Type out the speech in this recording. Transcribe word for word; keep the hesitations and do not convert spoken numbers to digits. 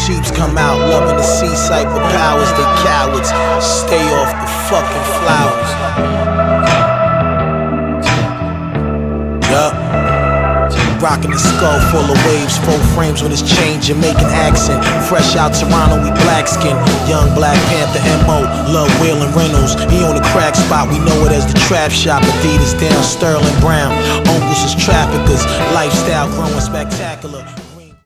sheeps come out, loving the sea sight for powers. They cowards, stay off the fucking flowers. Yup. Rockin' the skull full of waves, full frames with his chain, Jamaican accent. Fresh out Toronto, we black skin. Young Black Panther M O, love Waylon Reynolds. He on the crack spot, we know it as the trap shop. Adidas down, Sterling Brown. Uncles is traffickers, lifestyle growing spectacular.